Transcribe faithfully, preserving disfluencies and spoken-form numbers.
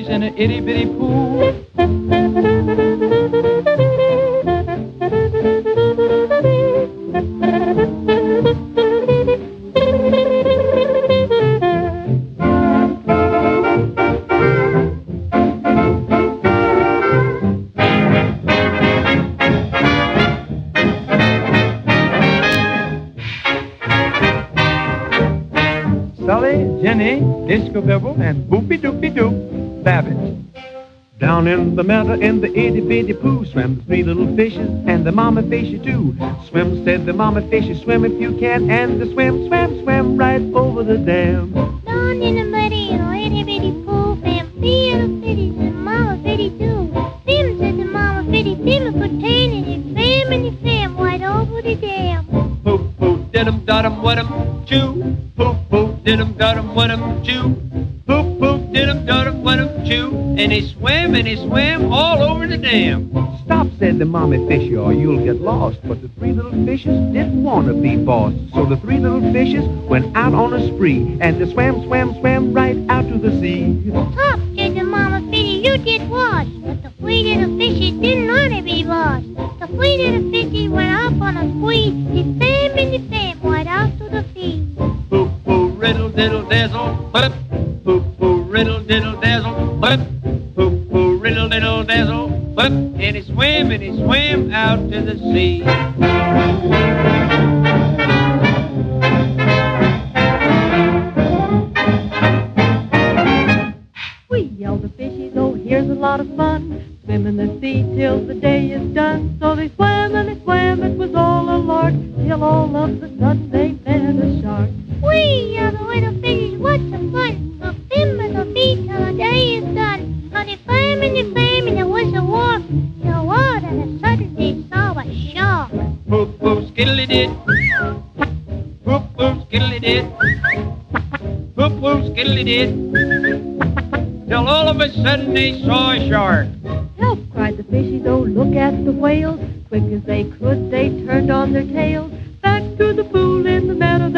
fish in an itty-bitty pool. Sully, Jenny, Disco Bibble, and Boopy Doopy Doop, Babbitt. Down in the meadow in the itty-bitty pool swam the three little fishes and the mama fishy too. Swim, said the mama fishy, swim if you can, and the swim, swam, swam right over the dam. Down in the muddy in the itty-bitty pool swam three little fishes and mama fishy too. Swim, said the mama fishy, swim a good ten, and he swam and he swam right over the dam. Poop, poop, did-em, dot-em, wet-em, chew. Poop, poop, did-em, dot-em, wet-em, chew. Poop, poop, did-em, dot-em, wet-em, chew. And he swam and he swam all over the dam. Stop, said the mommy fishy, or you'll get lost. But the three little fishes didn't want to be bossed. So the three little fishes went out on a spree, and they swam, swam, swam right out to the sea. Stop, said the mama fishy, you get washed. But the three little fishes didn't want to be lost. The three little fishes went up on a squeeze. He swam and he swam right out to the sea. Poop, poo, riddle, diddle, dazzle, but poop, poo, riddle, diddle, dazzle, but poop, poo, riddle, diddle, dazzle, but and he swam and he swam out to the sea. We yelled the fishies, oh, here's a lot of fun. Swim in the sea till the day is done. So they swam and they swam, it was all a lark, till all of a sudden they met a shark. We are the little fishes, what's the fun? So swim in the sea till the day is done. So they swam and they swam and it was a warp. Till all of a sudden they saw a shark. Poop, poo, skiddly did. Poop, poo, skiddly did. Poop, poo, skiddly did. Till all of a sudden they saw a shark. Help, cried the fishies, oh, look at the whales. Quick as they could, they turned on their tails. Back to the pool in the meadow